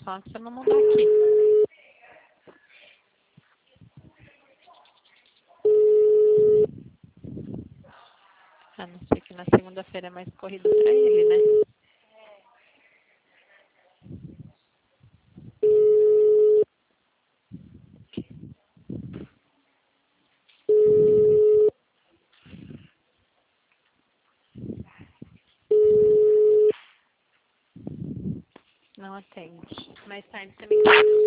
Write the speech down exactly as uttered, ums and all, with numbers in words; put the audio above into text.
Só que você não mudar aqui. A não ser que na segunda-feira é mais corrido pra ele, né? Não atende. Mais tarde você me